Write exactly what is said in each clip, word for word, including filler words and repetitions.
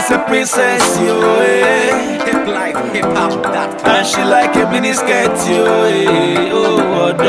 nice, a princess, yo, eh. Hip life, hip hop, that And she like a mini skirt, yo, eh. Oh, oh,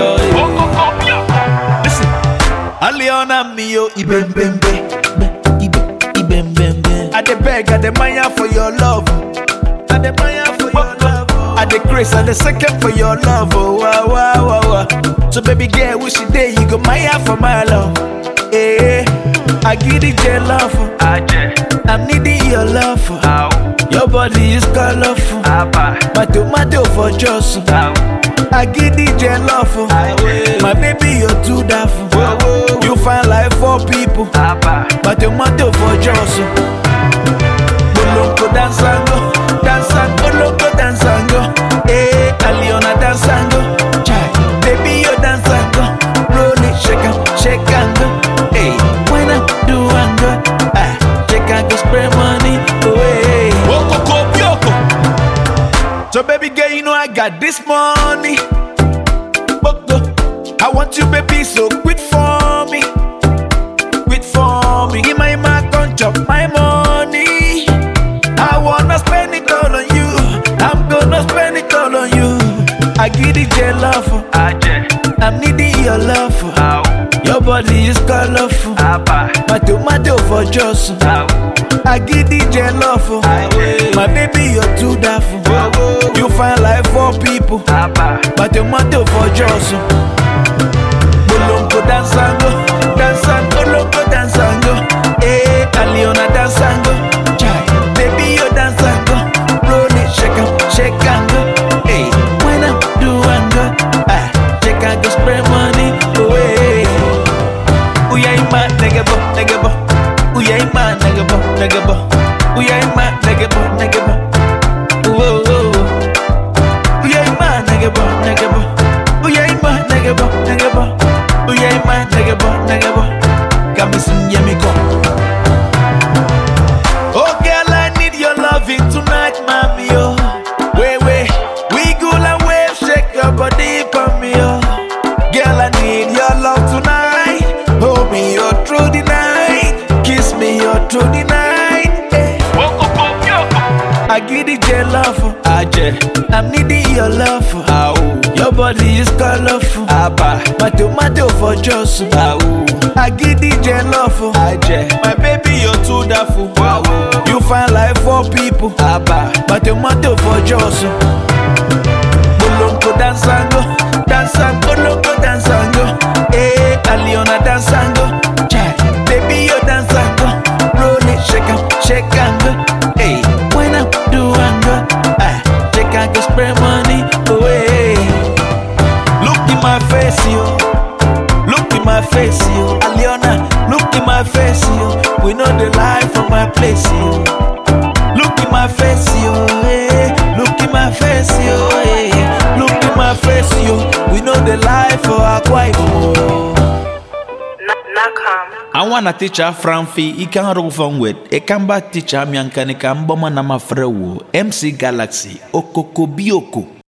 oh. Listen, Aliona mi yo, ibem bem bem, ibem ibem bem bem. I dey beg, I dey maya for your love. I dey maya for your love. I dey grace, I dey second for your love. Oh, wow, wow, wow, wow. So baby girl, wish you day you go maya for my love. Eh, I give it your love. I'm needing your love. Your body is colorful. My tomato for just. I give it your love. My baby, you're too daft. You find life for people. My tomato for just. Bolongo dance and go, dance and bolongo dance and go. Eh, Aliona dance and go. Chai, baby, you dance and go. Roll it, shake and shake and go. Hey, when I do and go, ah, check and go spray money away. Woko kopioko. So baby girl, you know I got this money. Boko, I want you, baby, so quit for me, quit for me. Give my mark on chop my money. I wanna spend it all on you. I'm gonna spend it all on you. I give it your love. I'm needing your love. Your body is colorful. My tomato for just. I give it your love. My baby, you're too daft. You find life for people. My tomato for just. Bolongo dance and go, dance and bolongo dance and go. Eh, Aliona dance and go. Chai, baby, you dance and go. Roll it, shake and shake and go. Hey, when I do and go, ah, check and go spray money away. Uya ima negabo, negabo. Uya ima negabo, negabo. Uya ima negabo, negabo. Whoa, whoa. Uya ima negabo, negabo. Uya ima negabo, negabo. Uya ima negabo, negabo. Got me some yummy go. Oh girl, I need your loving tonight, mommy, oh. Wait, wait, we go and wave, shake your body for me, oh. Girl, I need your love tonight. Hold me all through the night. Kiss me all through the night. Eh. I give it your love. I'm needing your love. Your body is colorful. My tomato for just. I give it your love. My baby, you're too daft. You find life for people. My tomato for just. Bolongo dance and go, dance and bolongo dance and go. Eh, Aliona dance and go. Chai, baby, you dance and go. Roll it, shake and shake and go. Hey, when I do and go, ah, check and go spray money away. Look in my face, yo. Look in my face, yo. Aliona, look in my face, yo. We know the life from my place, yo. Look in my face, yo. Hey. Look in my face, yo. Hey. Look in my face, yo. We know the life for Akwa Ibom. I wanna teach her Franfi, he can roll from with a Kamba teacher, Miankanika, Mboma Nama Frewo, M C Galaxy, Okoko Bioko.